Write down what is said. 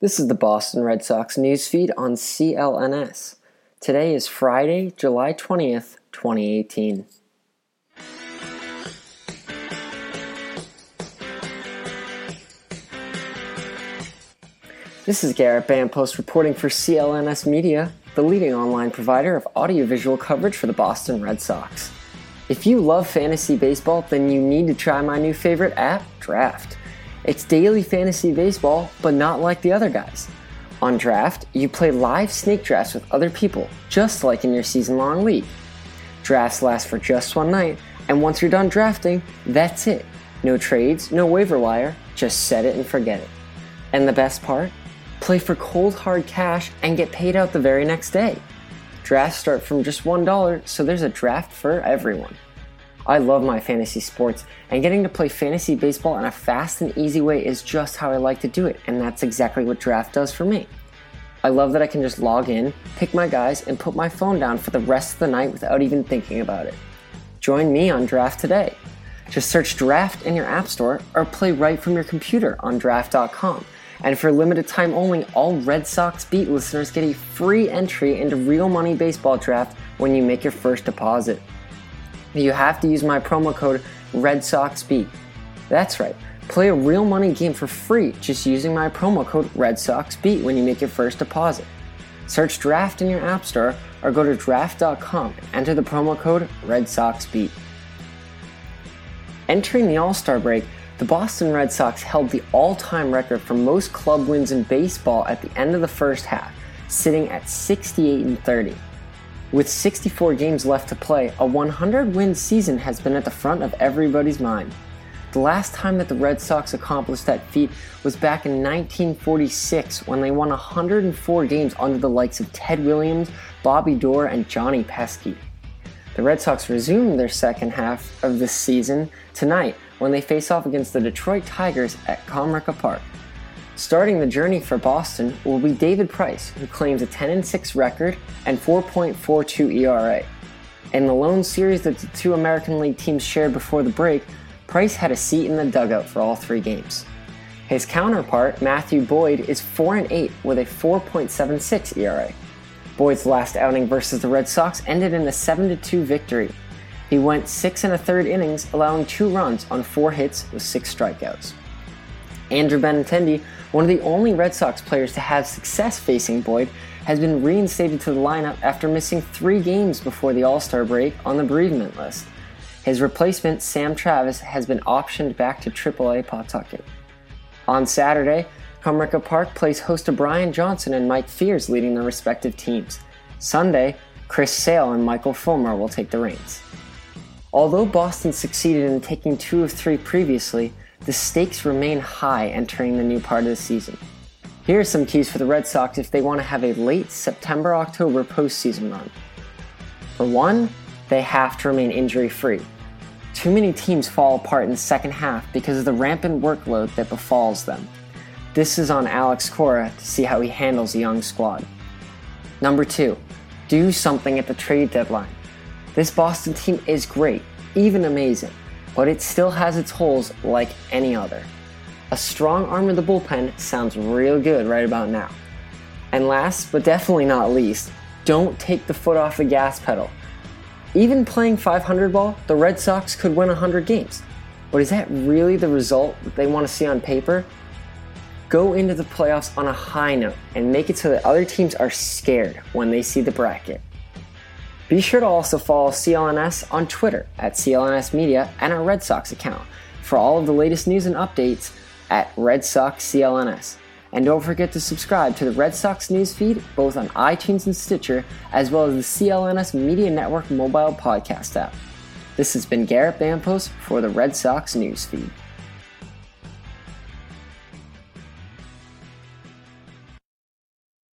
This is the Boston Red Sox newsfeed on CLNS. Today is Friday, July 20th, 2018. This is Garrett Bampost reporting for CLNS Media, the leading online provider of audiovisual coverage for the Boston Red Sox. If you love fantasy baseball, then you need to try my new favorite app, Draft. It's daily fantasy baseball, but not like the other guys. On Draft, you play live snake drafts with other people, just like in your season-long league. Drafts last for just one night, and once you're done drafting, that's it. No trades, no waiver wire, just set it and forget it. And the best part? Play for cold hard cash and get paid out the very next day. Drafts start from just $1, so there's a draft for everyone. I love my fantasy sports, and getting to play fantasy baseball in a fast and easy way is just how I like to do it, and that's exactly what Draft does for me. I love that I can just log in, pick my guys, and put my phone down for the rest of the night without even thinking about it. Join me on Draft today. Just search Draft in your app store or play right from your computer on draft.com. And for a limited time only, all Red Sox Beat listeners get a free entry into Real Money Baseball Draft when you make your first deposit. You have to use my promo code RedSoxBeat. That's right, play a real money game for free just using my promo code RedSoxBeat when you make your first deposit. Search Draft in your app store or go to draft.com and enter the promo code RedSoxBeat. Entering the All-Star break, the Boston Red Sox held the all-time record for most club wins in baseball at the end of the first half, sitting at 68-30. With 64 games left to play, a 100-win season has been at the front of everybody's mind. The last time that the Red Sox accomplished that feat was back in 1946 when they won 104 games under the likes of Ted Williams, Bobby Doerr, and Johnny Pesky. The Red Sox resumed their second half of the season tonight when they face off against the Detroit Tigers at Comerica Park. Starting the journey for Boston will be David Price, who claims a 10-6 record and 4.42 ERA. In the lone series that the two American League teams shared before the break, Price had a seat in the dugout for all three games. His counterpart, Matthew Boyd, is 4-8 with a 4.76 ERA. Boyd's last outing versus the Red Sox ended in a 7-2 victory. He went 6 1/3 innings, allowing 2 runs on 4 hits with 6 strikeouts. Andrew Benintendi, one of the only Red Sox players to have success facing Boyd, has been reinstated to the lineup after missing 3 games before the All-Star break on the bereavement list. His replacement, Sam Travis, has been optioned back to AAA Pawtucket. On Saturday, Comerica Park plays host to Brian Johnson and Mike Fears leading their respective teams. Sunday, Chris Sale and Michael Fulmer will take the reins. Although Boston succeeded in taking 2 of 3 previously, the stakes remain high entering the new part of the season. Here are some keys for the Red Sox if they want to have a late September-October postseason run. For one, they have to remain injury-free. Too many teams fall apart in the second half because of the rampant workload that befalls them. This is on Alex Cora to see how he handles a young squad. Number 2, do something at the trade deadline. This Boston team is great, even amazing, but it still has its holes like any other. A strong arm of the bullpen sounds real good right about now. And last, but definitely not least, don't take the foot off the gas pedal. Even playing 500 ball, the Red Sox could win 100 games. But is that really the result that they want to see on paper? Go into the playoffs on a high note and make it so that other teams are scared when they see the bracket. Be sure to also follow CLNS on Twitter at CLNS Media and our Red Sox account for all of the latest news and updates at Red Sox CLNS. And don't forget to subscribe to the Red Sox newsfeed both on iTunes and Stitcher, as well as the CLNS Media Network mobile podcast app. This has been Garrett Bampost for the Red Sox newsfeed.